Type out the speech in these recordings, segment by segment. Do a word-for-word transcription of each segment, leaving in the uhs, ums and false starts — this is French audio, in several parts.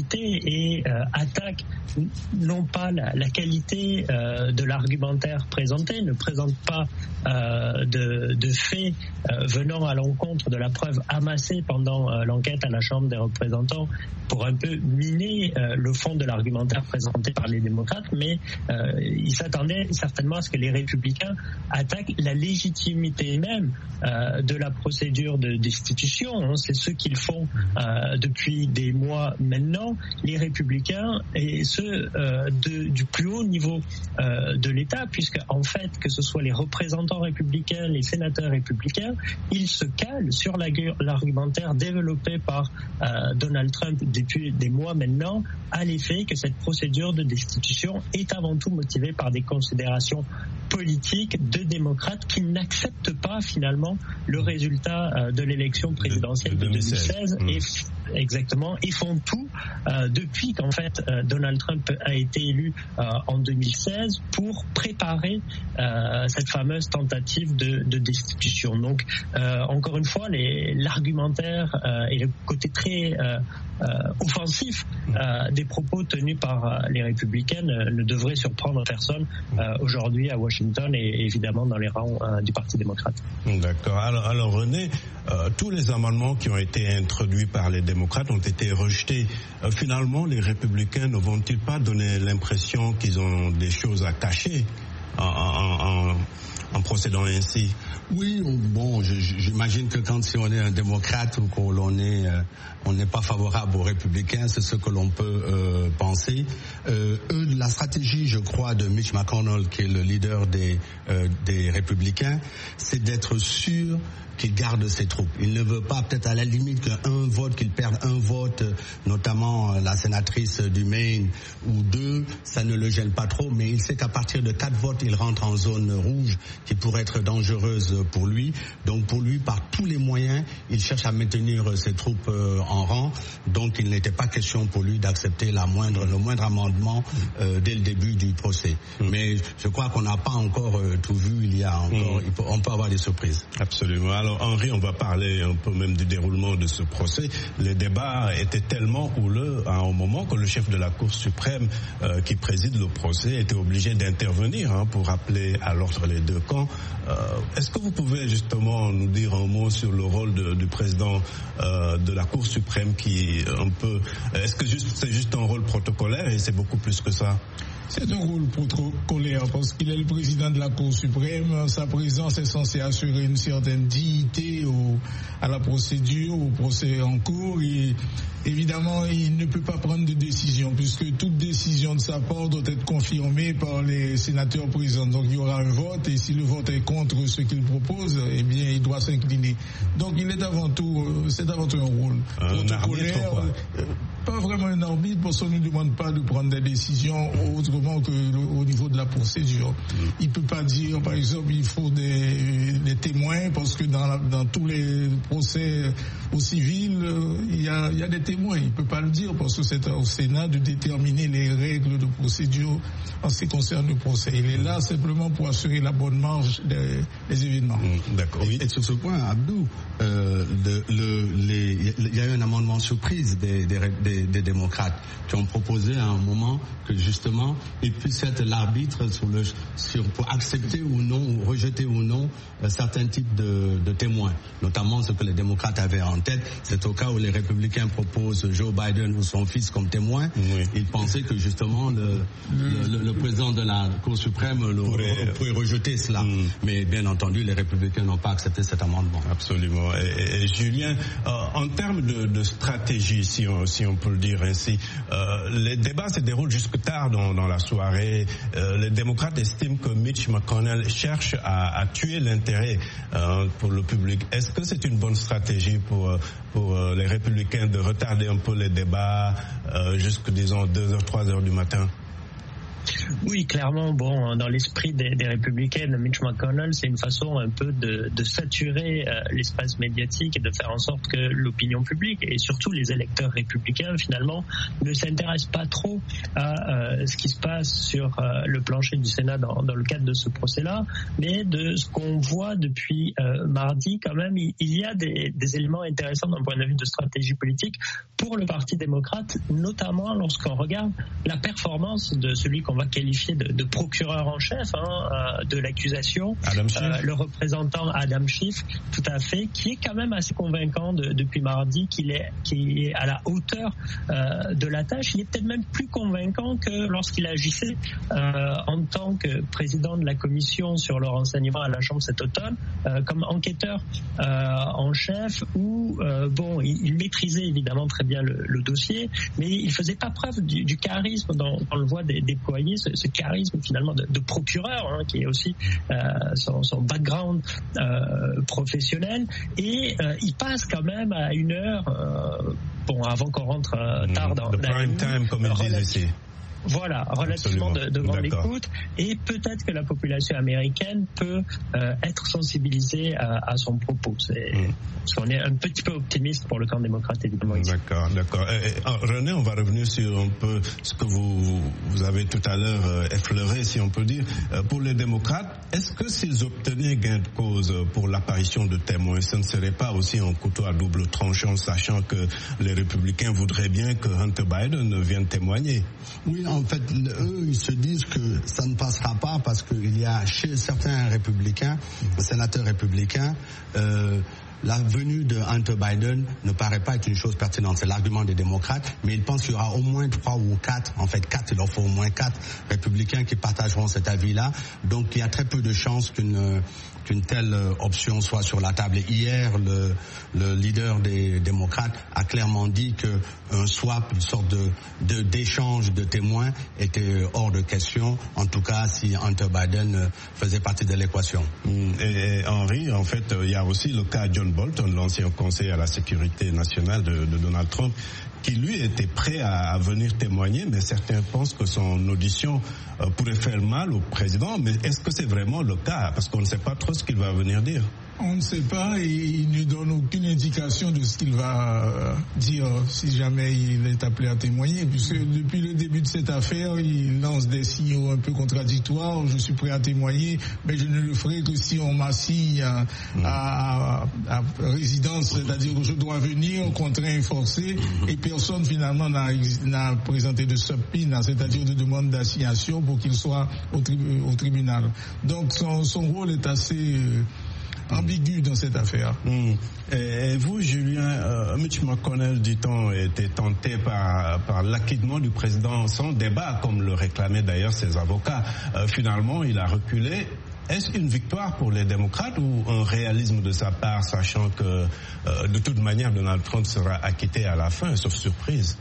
discuter et euh, attaque non pas la, la qualité euh, de l'argumentaire présenté, ne présente pas euh, de, de faits euh, venant à l'encontre de la preuve amassée pendant euh, l'enquête à la Chambre des représentants pour un peu miner euh, le fond de l'argumentaire présenté par les démocrates, mais euh, ils s'attendaient certainement à ce que les républicains attaquent la légitimité même euh, de la procédure de destitution. Hein. C'est ce qu'ils font euh, depuis des mois maintenant, les républicains, et ce euh, de, du plus haut niveau euh, de l'État, puisque en fait, que ce soit les représentants républicains, les sénateurs républicains, ils se calent sur l'argumentaire développé par euh, Donald Trump depuis des mois maintenant, à l'effet que cette procédure de destitution est avant tout motivée par des considérations politiques de démocrates qui n'acceptent pas finalement le résultat euh, de l'élection présidentielle de, de deux mille seize mmh. et exactement et font tout euh, depuis qu'en fait euh, Donald Trump a été élu euh, en deux mille seize pour préparer euh, cette fameuse tentative de, de destitution. Donc euh, encore une fois, l'argumentaire euh, et le côté très euh, euh, offensif euh, des propos tenus par euh, les républicaines euh, ne devrait surprendre personne euh, aujourd'hui à Washington et évidemment dans les rangs euh, du Parti démocrate. D'accord. Alors, alors René, euh, tous les amendements qui ont été introduits par les démocrates ont été rejetés. Euh, finalement, les républicains ne vont-ils pas donner l'impression qu'ils ont des choses à cacher en, en, en, en procédant ainsi? Oui, bon, j'imagine que quand si on est un démocrate ou qu'on l'on est, euh, on n'est pas favorable aux républicains, c'est ce que l'on peut euh, penser. Euh, eux, la stratégie, je crois, de Mitch McConnell, qui est le leader des, euh, des républicains, c'est d'être sûr qu'il garde ses troupes. Il ne veut pas, peut-être à la limite, qu'un vote, qu'il perde un vote, notamment la sénatrice du Maine, ou deux, ça ne le gêne pas trop, mais il sait qu'à partir de quatre votes, il rentre en zone rouge qui pourrait être dangereuse pour lui. Donc pour lui, par tous les moyens, il cherche à maintenir ses troupes en rang. Donc il n'était pas question pour lui d'accepter la moindre, le moindre amendement euh, dès le début du procès. Mm. Mais je crois qu'on n'a pas encore euh, tout vu. Il y a encore, mm. il peut, on peut avoir des surprises. Absolument. Alors, Alors Henri, on va parler un peu même du déroulement de ce procès. Les débats étaient tellement houleux à un moment que le chef de la Cour suprême euh, qui préside le procès était obligé d'intervenir hein, pour rappeler à l'ordre les deux camps. Euh, Est-ce que vous pouvez justement nous dire un mot sur le rôle de, du président euh, de la Cour suprême qui un peu... Est-ce que juste, c'est juste un rôle protocolaire et c'est beaucoup plus que ça? C'est un rôle protocolaire parce qu'il est le président de la Cour suprême. Sa présence est censée assurer une certaine dignité au, à la procédure, au procès en cours. Et évidemment, il ne peut pas prendre de décision puisque toute décision de sa part doit être confirmée par les sénateurs présents. Donc il y aura un vote et si le vote est contre ce qu'il propose, eh bien il doit s'incliner. Donc il est avant tout, c'est avant tout un rôle un protocolaire. Arbitre, pas vraiment un arbitre parce qu'on ne demande pas de prendre des décisions autrement que au niveau de la procédure. Il ne peut pas dire, par exemple, il faut des, des témoins parce que dans, la, dans tous les procès au civil, il y a, il y a des témoins. Il ne peut pas le dire parce que c'est au Sénat de déterminer les règles de procédure en ce qui concerne le procès. Il est là simplement pour assurer la bonne marche des, des événements. Mmh, d'accord. Oui. Et sur ce point, Abdou, euh, de, le, les, il y a eu un amendement surprise des, des, des, des démocrates qui ont proposé à un moment que justement il puisse être l'arbitre sur le, sur, pour accepter ou non, ou rejeter ou non euh, certains types de, de témoins, notamment ce que les démocrates avaient en tête. C'est au cas où les républicains proposent Joe Biden ou son fils comme témoin. Oui. Ils pensaient que justement le, le, le, le président de la Cour suprême le, pourrait, pourrait rejeter cela. Mm. Mais bien entendu, les républicains n'ont pas accepté cet amendement. Absolument. Et, et Julien, euh, en termes de, de stratégie, si on, si on peut le dire ainsi, euh, les débats se déroulent jusque tard dans, dans la soirée. Euh, les démocrates estiment que Mitch McConnell cherche à, à tuer l'intérêt euh, pour le public. Est-ce que c'est une bonne stratégie pour, pour euh, les républicains de retarder un peu les débats euh, jusqu'à, disons, deux heures, trois heures du matin? Oui, clairement, bon, dans l'esprit des, des républicains, Mitch McConnell, c'est une façon un peu de, de saturer euh, l'espace médiatique et de faire en sorte que l'opinion publique et surtout les électeurs républicains, finalement, ne s'intéressent pas trop à euh, ce qui se passe sur euh, le plancher du Sénat dans, dans le cadre de ce procès-là, mais de ce qu'on voit depuis euh, mardi, quand même, il, il y a des, des éléments intéressants d'un point de vue de stratégie politique pour le Parti démocrate, notamment lorsqu'on regarde la performance de celui qu'on va qualifié de, de procureur en chef hein, de l'accusation, euh, le représentant Adam Schiff, tout à fait, qui est quand même assez convaincant de, depuis mardi qu'il est, qu'il est à la hauteur euh, de la tâche. Il est peut-être même plus convaincant que lorsqu'il agissait euh, en tant que président de la commission sur le renseignement à la Chambre cet automne, euh, comme enquêteur euh, en chef, où euh, bon, il, il maîtrisait évidemment très bien le, le dossier, mais il faisait pas preuve du, du charisme dont on le voit déployer. Ce, ce charisme finalement de, de procureur hein, qui est aussi euh, son, son background euh, professionnel et euh, il passe quand même à une heure euh, bon avant qu'on rentre euh, tard dans, the dans prime time comme ils disent ici. Voilà, relativement de, devant l'écoute, et peut-être que la population américaine peut euh, être sensibilisée à, à son propos. C'est, mm. Parce qu'on est un petit peu optimiste pour le camp démocrate, évidemment. Ici. D'accord, d'accord. Et, et, René, on va revenir sur un peu ce que vous, vous avez tout à l'heure euh, effleuré, si on peut dire. Euh, pour les démocrates, est-ce que s'ils obtenaient gain de cause pour l'apparition de témoins, ce ne serait pas aussi un couteau à double tranchant, sachant que les républicains voudraient bien que Hunter Biden vienne témoigner? Oui, en fait, eux, ils se disent que ça ne passera pas parce qu'il y a chez certains républicains, sénateurs républicains, euh, la venue de Hunter Biden ne paraît pas être une chose pertinente. C'est l'argument des démocrates, mais ils pensent qu'il y aura au moins trois ou quatre, en fait quatre, il leur faut au moins quatre républicains qui partageront cet avis-là. Donc il y a très peu de chances qu'une qu'une telle option soit sur la table. Et hier, le, le leader des démocrates a clairement dit qu'un swap, une sorte de, de d'échange de témoins était hors de question, en tout cas si Hunter Biden faisait partie de l'équation. Et, et Henri, en fait, il y a aussi le cas John Bolton, l'ancien conseiller à la sécurité nationale de, de Donald Trump, qui lui était prêt à, à venir témoigner, mais certains pensent que son audition euh, pourrait faire mal au président. Mais est-ce que c'est vraiment le cas? Parce qu'on ne sait pas trop ce qu'il va venir dire. On ne sait pas et il ne donne aucune indication de ce qu'il va dire si jamais il est appelé à témoigner, puisque depuis le début de cette affaire, il lance des signaux un peu contradictoires. Je suis prêt à témoigner, mais je ne le ferai que si on m'assigne à, mmh. à, à, à résidence, c'est-à-dire que je dois venir contraint et forcé, et personne finalement n'a, n'a présenté de subpoena, c'est-à-dire de demande d'assignation pour qu'il soit au, tri, au tribunal. Donc son, son rôle est assez euh, ambigu dans cette affaire. Mmh. Et vous, Julien, euh, Mitch McConnell, dit-on, était tenté par, par l'acquittement du président sans débat, comme le réclamaient d'ailleurs ses avocats. Euh, finalement, il a reculé. Est-ce une victoire pour les démocrates ou un réalisme de sa part, sachant que euh, de toute manière, Donald Trump sera acquitté à la fin, sauf surprise?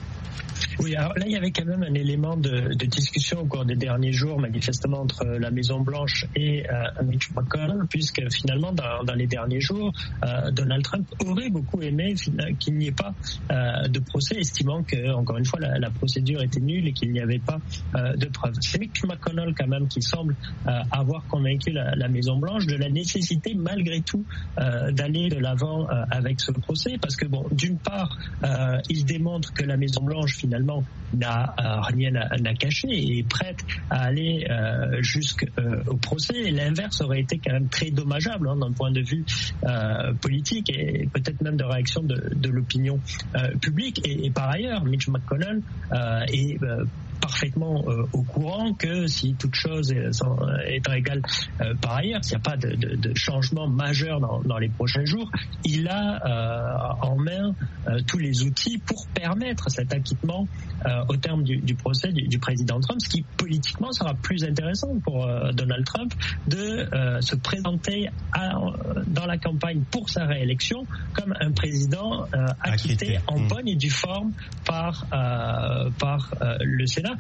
Oui, alors là, il y avait quand même un élément de, de discussion au cours des derniers jours, manifestement, entre la Maison-Blanche et euh, Mitch McConnell, puisque finalement, dans, dans les derniers jours, euh, Donald Trump aurait beaucoup aimé qu'il n'y ait pas euh, de procès, estimant que, encore une fois, la, la procédure était nulle et qu'il n'y avait pas euh, de preuves. C'est Mitch McConnell, quand même, qui semble euh, avoir convaincu la, la Maison-Blanche de la nécessité, malgré tout, euh, d'aller de l'avant euh, avec ce procès, parce que, bon, d'une part, euh, il démontre que la Maison-Blanche, finalement, finalement n'a euh, rien à, à cacher et est prête à aller euh, jusqu'au euh, procès. Et l'inverse aurait été quand même très dommageable hein, d'un point de vue euh, politique et peut-être même de réaction de, de l'opinion euh, publique. Et, et par ailleurs, Mitch McConnell euh, est euh, parfaitement euh, au courant que si toute chose est, étant égale euh, par ailleurs, s'il n'y a pas de, de, de changement majeur dans, dans les prochains jours, il a euh, en main euh, tous les outils pour permettre cet acquittement euh, au terme du, du procès du, du président Trump, ce qui politiquement sera plus intéressant pour euh, Donald Trump de euh, se présenter à, dans la campagne pour sa réélection comme un président euh, acquitté, acquitté en mmh. bonne et due forme par, euh, par euh, le Sénat.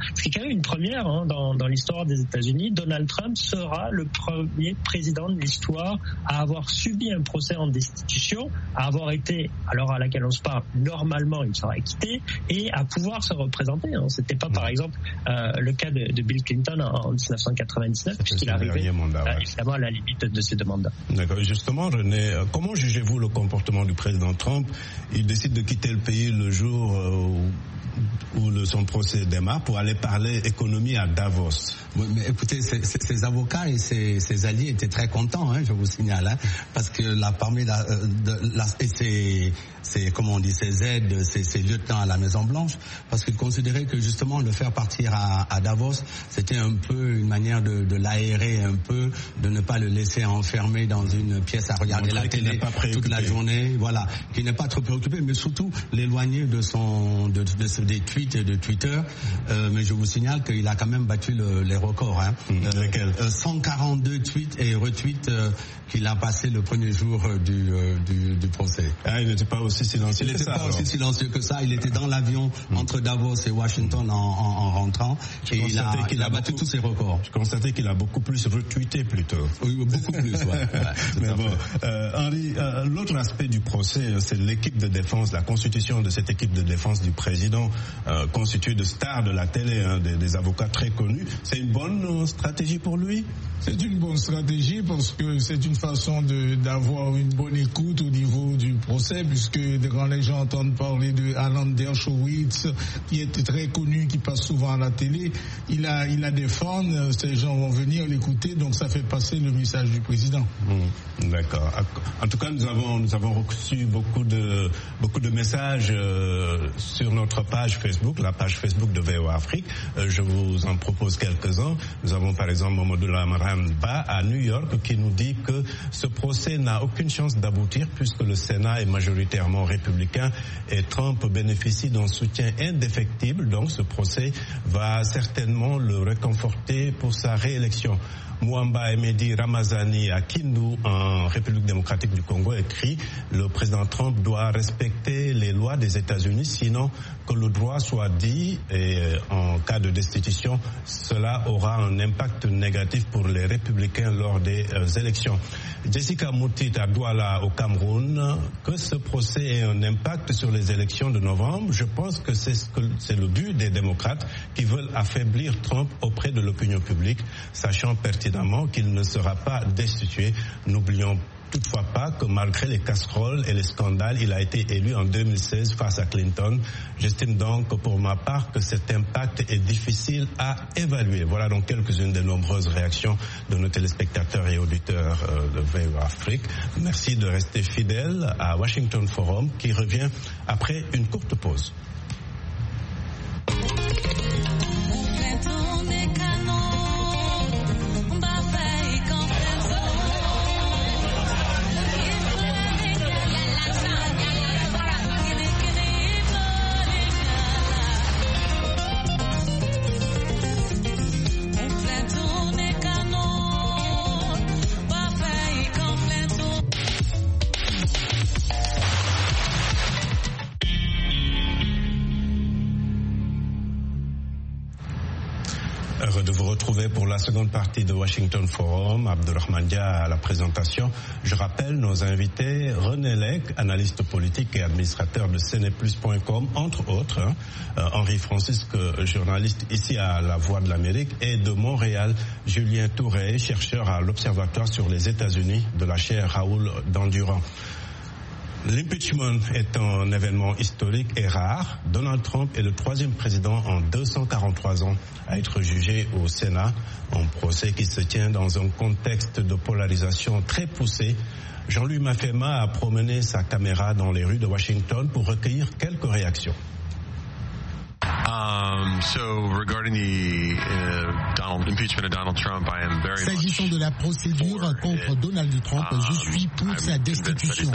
Ce qui est quand même une première hein, dans, dans l'histoire des États-Unis. Donald Trump sera le premier président de l'histoire à avoir subi un procès en destitution, à avoir été, à l'heure à laquelle on se parle, normalement il sera acquitté, et à pouvoir se représenter. Hein. C'était pas par exemple euh, le cas de, de Bill Clinton en, en dix-neuf cent quatre-vingt-dix-neuf, puisqu'il arrivait mandat, ouais. euh, évidemment à la limite de ces deux mandats. D'accord. Justement, René, comment jugez-vous le comportement du président Trump? Il décide de quitter le pays le jour euh, où où le, son procès démarre pour aller parler économie à Davos. Oui, mais écoutez, ses, ses avocats et ses, ses alliés étaient très contents, hein, je vous signale, hein, parce que la parmi la, de, la et ses, ses comment on dit ses aides, ses, ses lieutenants à la Maison Blanche, parce qu'ils considéraient que justement le faire partir à, à Davos, c'était un peu une manière de, de l'aérer un peu, de ne pas le laisser enfermé dans une pièce à regarder la télé toute la journée, voilà, qui n'est pas trop préoccupé, mais surtout l'éloigner de son de, de des tweets de Twitter, euh, mais je vous signale qu'il a quand même battu le, les records. Hein. Mmh, euh, euh, cent quarante-deux tweets et retweets euh, qu'il a passé le premier jour euh, du, euh, du, du procès. Ah, il n'était pas aussi silencieux. Il n'était pas alors. aussi silencieux que ça. Il était dans l'avion mmh. entre Davos et Washington en, en, en rentrant. Je et il a, qu'il a, a battu beaucoup, tous ses records. Je constatais qu'il a beaucoup plus retweeté plutôt. Oui, beaucoup plus. Ouais, ouais, mais bon, euh, Henri, euh, l'autre aspect du procès, c'est l'équipe de défense, la constitution de cette équipe de défense du président. Euh, constitué de stars de la télé, hein, des, des avocats très connus. C'est une bonne euh, stratégie pour lui? C'est une bonne stratégie parce que c'est une façon de, d'avoir une bonne écoute au niveau du procès, puisque quand les gens entendent parler de Alan Dershowitz, qui est très connu, qui passe souvent à la télé, il a, il a des fans, ces gens vont venir l'écouter, donc ça fait passer le message du président. Mmh, d'accord. En tout cas, nous avons, nous avons reçu beaucoup de, beaucoup de messages euh, sur notre page Facebook, la page Facebook de V O A Afrique. Euh, je vous en propose quelques-uns. Nous avons par exemple Mamadou Lamaran Ba à New York qui nous dit que ce procès n'a aucune chance d'aboutir puisque le Sénat est majoritairement républicain et Trump bénéficie d'un soutien indéfectible. Donc ce procès va certainement le réconforter pour sa réélection. Mwamba Emedi Ramazani à Kindu, en République démocratique du Congo, écrit « Le président Trump doit respecter les lois des États-Unis, sinon que le droit soit dit et en cas de destitution, cela aura un impact négatif pour les républicains lors des euh, élections. » Jessica Moutit à Douala au Cameroun, que ce procès ait un impact sur les élections de novembre, je pense que c'est, ce que, c'est le but des démocrates qui veulent affaiblir Trump auprès de l'opinion publique, sachant pertinemment qu'il ne sera pas destitué. N'oublions toutefois pas que malgré les casseroles et les scandales, il a été élu en deux mille seize face à Clinton. J'estime donc pour ma part que cet impact est difficile à évaluer. Voilà donc quelques-unes des nombreuses réactions de nos téléspectateurs et auditeurs de V O A Afrique. Merci de rester fidèles à Washington Forum qui revient après une courte pause. Heureux de vous retrouver pour la seconde partie de Washington Forum. Abdelrahman Dia à la présentation. Je rappelle nos invités, René Lec, analyste politique et administrateur de Ceneplus point com, entre autres, hein, euh, Henri Francisque, journaliste ici à La Voix de l'Amérique, et de Montréal, Julien Touré, chercheur à l'Observatoire sur les États-Unis de la chaire Raoul Dandurand. L'impeachment est un événement historique et rare. Donald Trump est le troisième président en deux cent quarante-trois ans à être jugé au Sénat, un procès qui se tient dans un contexte de polarisation très poussée. Jean-Louis Mafema a promené sa caméra dans les rues de Washington pour recueillir quelques réactions. Um, so regarding the uh, Donald, impeachment of Donald Trump, I am very S'agissant de la procédure contre Donald Trump, je suis pour sa destitution.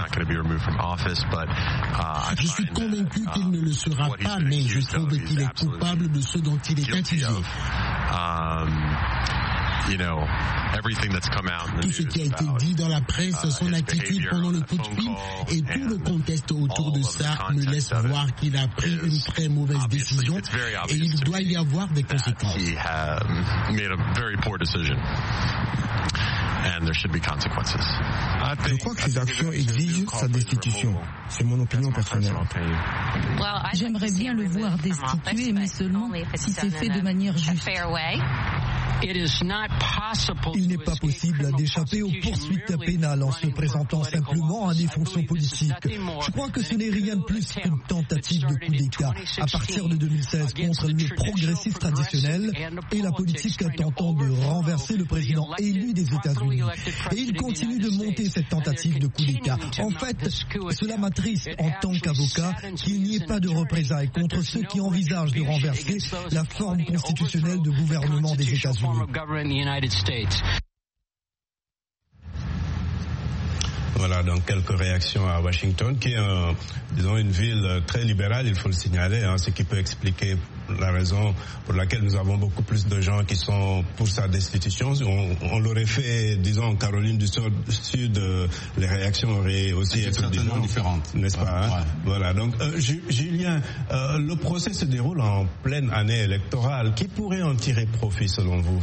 Je suis convaincu qu'il ne le sera pas, mais je trouve qu'il est coupable de ce dont il est accusé. you know, everything that's come out in the Tout ce qui a news été about, dit dans la presse, uh, son his attitude behavior pendant le on coup de the phone fil call et tout le and contexte autour de all of ça the me context laisse of it voir qu'il a pris une is très mauvaise obviously- décision it's very et obvious il to doit me y avoir des that conséquences. he had made a very poor decision. And there should be consequences. Je crois que ces actions exigent sa destitution. C'est mon opinion personnelle. J'aimerais bien le voir destitué, mais seulement si c'est fait de manière juste. Il n'est pas possible d'échapper aux poursuites pénales en se présentant simplement à des fonctions politiques. Je crois que ce n'est rien de plus qu'une tentative de coup d'État à partir de deux mille seize contre le progressiste traditionnel et la politique tentant de renverser le président élu des États-Unis. Et il continue de monter cette tentative de coup d'État. En fait, cela m'attriste en tant qu'avocat qu'il n'y ait pas de représailles contre ceux qui envisagent de renverser la forme constitutionnelle de gouvernement des États-Unis. Voilà, donc quelques réactions à Washington, qui est, un, disons, une ville très libérale, il faut le signaler, hein, ce qui peut expliquer la raison pour laquelle nous avons beaucoup plus de gens qui sont pour sa destitution. On, on l'aurait fait, disons, en Caroline du Sud, euh, les réactions auraient aussi été certainement différentes, n'est-ce pas, hein? Ouais. Voilà, donc euh, Julien, euh, le procès se déroule en pleine année électorale. Qui pourrait en tirer profit selon vous?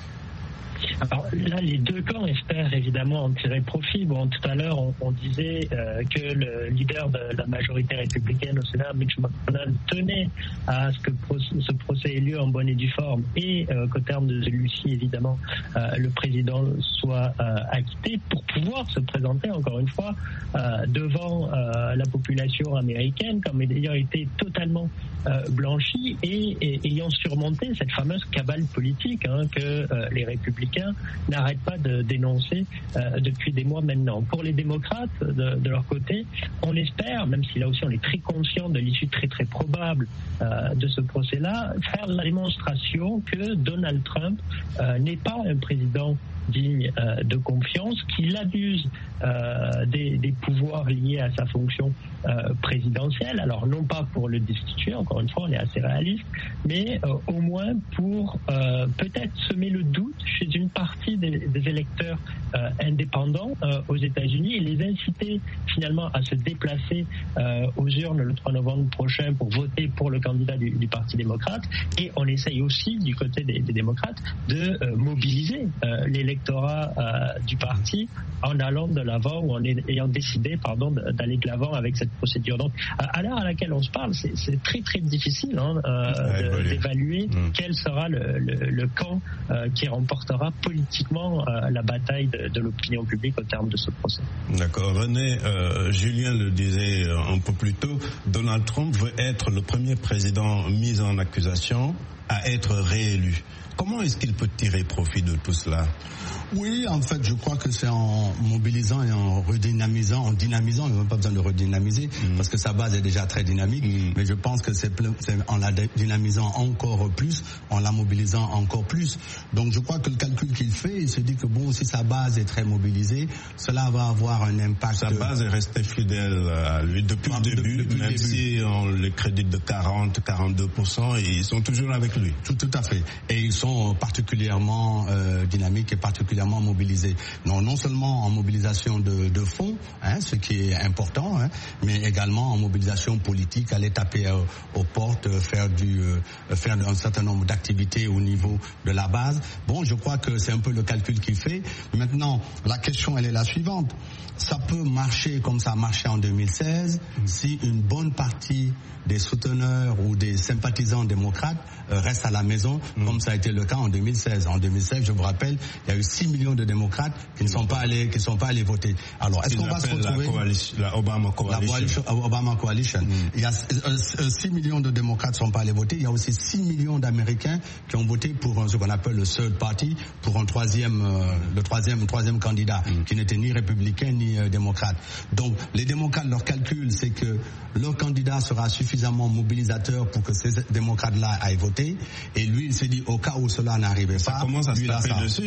Alors là, les deux camps espèrent évidemment en tirer profit. Bon, tout à l'heure, on, on disait euh, que le leader de la majorité républicaine au Sénat, Mitch McConnell, tenait à ce que ce procès ait lieu en bonne et due forme et euh, qu'au terme de celui-ci, évidemment, euh, le président soit euh, acquitté pour pouvoir se présenter, encore une fois, euh, devant euh, la population américaine comme ayant été totalement euh, blanchi et, et ayant surmonté cette fameuse cabale politique hein, que euh, les républicains n'arrêtent pas de dénoncer euh, depuis des mois maintenant. Pour les démocrates, de, de leur côté, on espère, même si là aussi on est très conscient de l'issue très très probable euh, de ce procès-là, faire la démonstration que Donald Trump euh, n'est pas un président digne euh, de confiance, qu'il abuse euh, des, des pouvoirs liés à sa fonction euh, présidentielle. Alors non pas pour le destituer, encore une fois on est assez réaliste, mais euh, au moins pour euh, peut-être semer le doute chez une partie des, des électeurs euh, indépendants euh, aux États-Unis et les inciter finalement à se déplacer euh, aux urnes le trois novembre prochain pour voter pour le candidat du, du Parti démocrate. Et on essaye aussi du côté des, des démocrates de euh, mobiliser euh, l'électorat euh, du parti en allant de l'avant ou en ayant décidé pardon d'aller de l'avant avec cette procédure. Donc à l'heure à laquelle on se parle, c'est, c'est très très difficile hein, euh, de, d'évaluer mmh. quel sera le, le, le camp euh, qui remportera politiquement euh, la bataille de, de l'opinion publique au terme de ce procès. D'accord. René, euh, Julien le disait un peu plus tôt, Donald Trump veut être le premier président mis en accusation à être réélu. Comment est-ce qu'il peut tirer profit de tout cela? Oui, en fait, je crois que c'est en mobilisant et en redynamisant, en dynamisant, il n'y a pas besoin de redynamiser, mmh. parce que sa base est déjà très dynamique, mmh. mais je pense que c'est, c'est en la dynamisant encore plus, en la mobilisant encore plus. Donc je crois que le calcul qu'il fait, il se dit que bon, si sa base est très mobilisée, cela va avoir un impact. Sa base est restée fidèle à lui depuis le début, depuis même le début. Si on les crédite de quarante à quarante-deux pour cent, ils sont toujours avec lui. Tout, tout à fait. Et ils sont particulièrement euh, dynamiques et particulièrement mobilisés. Non, non seulement en mobilisation de, de fonds, hein, ce qui est important, hein, mais également en mobilisation politique, aller taper euh, aux portes, euh, faire du, euh, faire un certain nombre d'activités au niveau de la base. Bon, je crois que c'est un peu le calcul qu'il fait. Maintenant, la question, elle est la suivante. Ça peut marcher comme ça a marché en deux mille seize mmh. si une bonne partie des souteneurs ou des sympathisants démocrates euh, restent à la maison, mmh. comme ça a été le cas en deux mille seize. En deux mille seize, je vous rappelle, il y a eu six millions de démocrates qui ne sont pas allés, qui ne sont pas allés voter. Alors, est-ce qu'on va se retrouver la, coalition, la Obama Coalition, la Obama Coalition. Mmh. Il y a euh, six millions de démocrates qui ne sont pas allés voter. Il y a aussi six millions d'Américains qui ont voté pour ce qu'on appelle le third party, pour un troisième, euh, le troisième, troisième candidat mmh. qui n'était ni républicain ni euh, démocrate. Donc, les démocrates, leur calcul, c'est que leur candidat sera suffisamment mobilisateur pour que ces démocrates-là aillent voter. Et lui, il s'est dit, au cas où cela n'arrivait ça pas, commence à se taper dessus au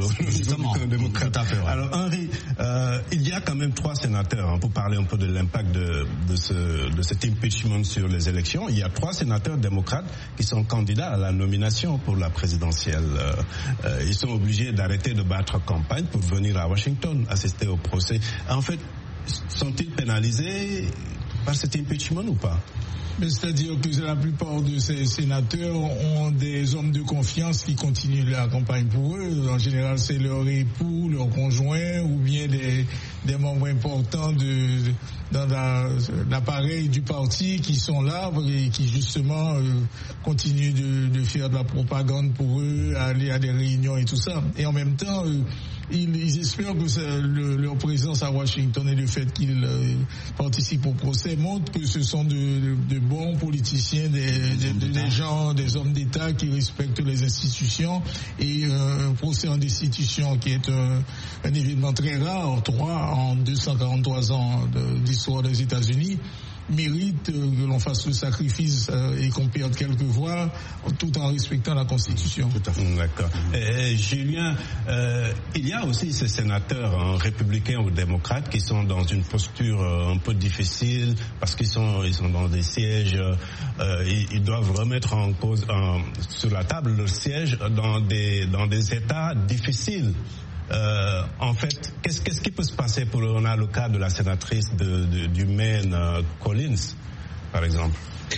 républicains démocrates. Tout à fait, ouais. Alors Henri, euh, il y a quand même trois sénateurs, hein, pour parler un peu de l'impact de, de, ce, de cet impeachment sur les élections. Il y a trois sénateurs démocrates qui sont candidats à la nomination pour la présidentielle. Euh, euh, ils sont obligés d'arrêter de battre campagne pour venir à Washington assister au procès. En fait, sont-ils pénalisés par cet impeachment ou pas? C'est-à-dire que la plupart de ces sénateurs ont des hommes de confiance qui continuent la campagne pour eux. En général, c'est leur époux, leur conjoint ou bien des, des membres importants de, dans la, l'appareil du parti qui sont là et qui justement euh, continuent de, de faire de la propagande pour eux, aller à des réunions et tout ça. Et en même temps, euh, Ils, ils espèrent que le, leur présence à Washington et le fait qu'ils euh, participent au procès montre que ce sont de, de, de bons politiciens, des, des, des, des gens, des hommes d'État qui respectent les institutions. Et euh, un procès en destitution qui est un, un événement très rare, trois en deux cent quarante-trois ans de, d'histoire des États-Unis, mérite que l'on fasse le sacrifice et qu'on perde quelques voix tout en respectant la Constitution. Tout à fait. D'accord. Et, Julien, euh, il y a aussi ces sénateurs hein, républicains ou démocrates qui sont dans une posture euh, un peu difficile parce qu'ils sont, ils sont dans des sièges, euh, ils, ils doivent remettre en cause en, sur la table leur siège dans des, dans des États difficiles. Euh, en fait, qu'est-ce, qu'est-ce qui peut se passer pour on a le cas de la sénatrice de, de, du Maine, euh, Collins, par exemple?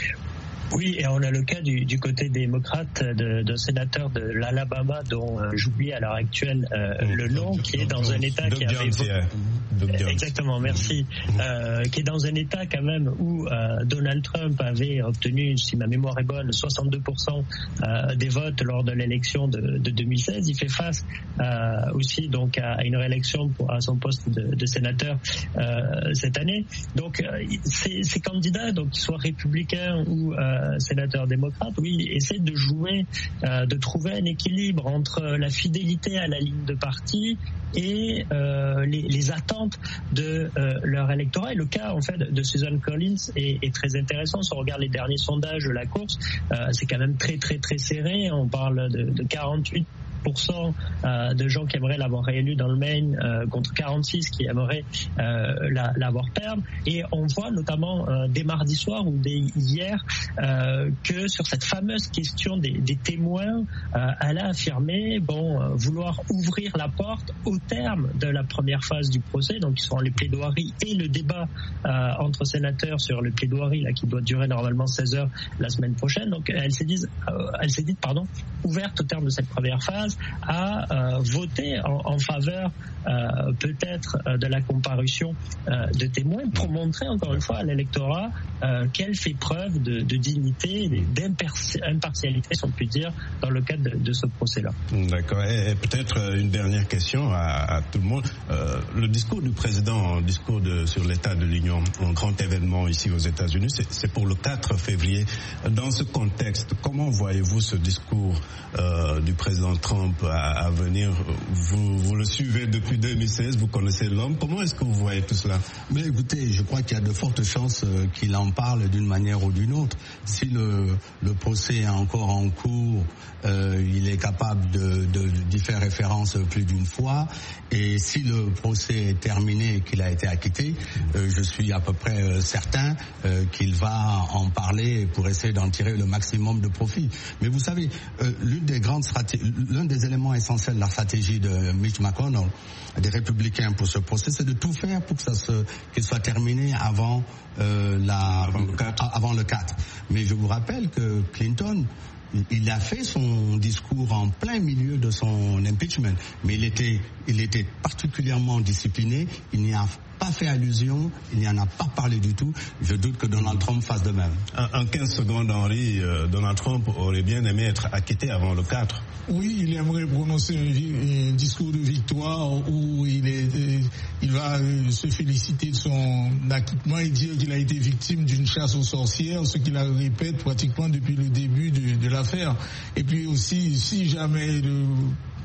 Oui, et on a le cas du, du côté démocrate de, de sénateur de l'Alabama dont euh, j'oublie à l'heure actuelle euh, mmh, le nom, qui est dans un État qui avait voté... Exactement, merci. Euh, qui est dans un État quand même où euh, Donald Trump avait obtenu, si ma mémoire est bonne, soixante-deux pour cent euh, des votes lors de l'élection de, de deux mille seize. Il fait face euh, aussi donc à une réélection pour, à son poste de, de sénateur euh, cette année. Donc euh, ces, ces candidats, donc qu'ils soient républicains ou euh, sénateurs démocrates, oui, essaient de jouer, euh, de trouver un équilibre entre la fidélité à la ligne de parti et euh, les, les attentes de euh, leur électorat. Et le cas en fait de Susan Collins est, est très intéressant. Si on regarde les derniers sondages de la course, euh, c'est quand même très très très serré. On parle de, de quarante-huit pour cent euh, de gens qui aimeraient l'avoir réélu dans le Maine euh, contre quarante-six qui aimeraient euh, la, l'avoir perdre. Et on voit notamment euh, dès mardi soir ou dès hier euh, que sur cette fameuse question des, des témoins, euh, elle a affirmé bon euh, vouloir ouvrir la porte au terme de la première phase du procès, donc qui sont les plaidoiries et le débat euh, entre sénateurs sur le plaidoirie là qui doit durer normalement seize heures la semaine prochaine. Donc elle s'est dit, euh, elle s'est dit pardon, ouverte au terme de cette première phase à euh, voter en, en faveur euh, peut-être euh, de la comparution euh, de témoins pour montrer encore une fois à l'électorat euh, qu'elle fait preuve de, de dignité, d'impartialité, si on peut dire, dans le cadre de, de ce procès-là. D'accord. Et, et peut-être une dernière question à, à tout le monde. Euh, le discours du président, le discours de, sur l'état de l'Union, un grand événement ici aux États-Unis, c'est, c'est pour le quatre février. Dans ce contexte, comment voyez-vous ce discours euh, du président Trump à, à venir? Vous, vous le suivez depuis deux mille seize, vous connaissez l'homme. Comment est-ce que vous voyez tout cela? Mais écoutez, je crois qu'il y a de fortes chances euh, qu'il en parle d'une manière ou d'une autre. Si le, le procès est encore en cours, euh, il est capable de, de, d'y faire référence plus d'une fois. Et si le procès est terminé et qu'il a été acquitté, euh, je suis à peu près euh, certain euh, qu'il va en parler pour essayer d'en tirer le maximum de profit. Mais vous savez, euh, l'une des grandes stratégies, l'un des éléments essentiels de la stratégie de Mitch McConnell, des républicains pour ce procès, c'est de tout faire pour que ça se, qu'il soit terminé avant euh, la, avant le quatre. Avant le quatre. Mais je vous rappelle que Clinton, il a fait son discours en plein milieu de son impeachment, mais il était, il était particulièrement discipliné. Il n'y a pas fait allusion, il n'y en a pas parlé du tout. Je doute que Donald Trump fasse de même. En, en quinze secondes, Henri, euh, Donald Trump aurait bien aimé être acquitté avant le quatre. Oui, il aimerait prononcer un, un discours de victoire où il, est, il va se féliciter de son acquittement et dire qu'il a été victime d'une chasse aux sorcières, ce qu'il répète pratiquement depuis le début de, de l'affaire. Et puis aussi, si jamais le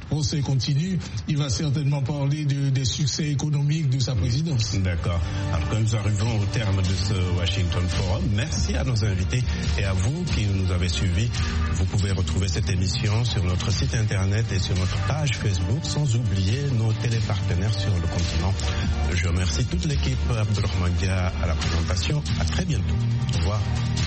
procès continue, il va certainement parler de, des succès économiques de sa présidence. D'accord. Alors que nous arrivons au terme de ce Washington Forum, merci à nos invités et à vous qui nous avez suivis. Vous pouvez retrouver cette émission sur notre site internet et sur notre page Facebook, sans oublier nos télépartenaires sur le continent. Je remercie toute l'équipe, Abdelrahman Dia à la présentation. À très bientôt. Au revoir.